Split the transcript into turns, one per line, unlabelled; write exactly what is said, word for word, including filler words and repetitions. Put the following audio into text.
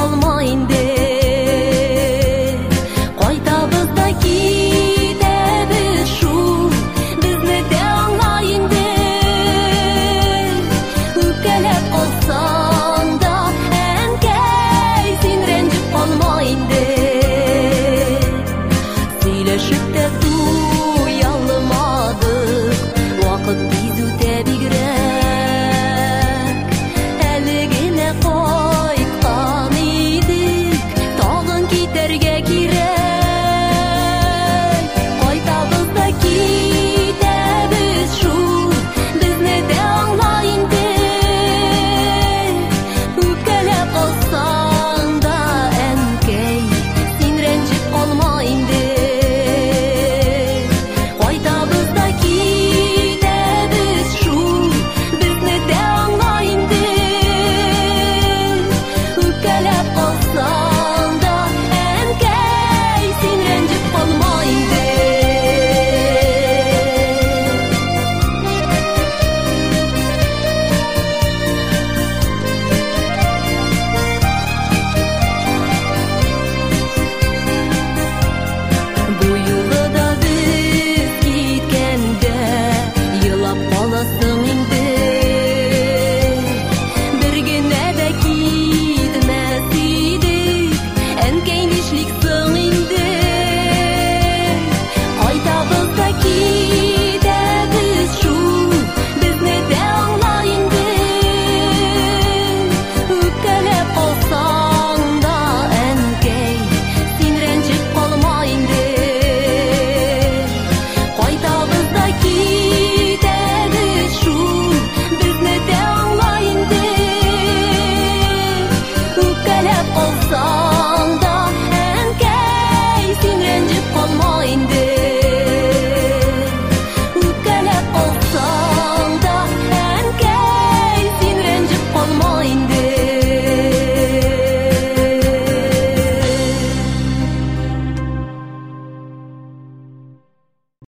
калма инде. Кайтабыз да китебиз шу, бизни де аңла инде. Үпкелеп калсаң да энкей, сен ренжип калма инде. Сүйлөшүп те туя алмадык, вакыт тиз үтө бигрәк. Әле генә кайткан идек, тагын китәргә кирәк. Кайтабыз да китәбез шу, безне дә аңла инде. Үпкәләп калсаң да әнкәй, син рәнҗеп калма инде. Кайтабыз да китәбез шу, безне дә аңла инде. Үпкәләп калсаң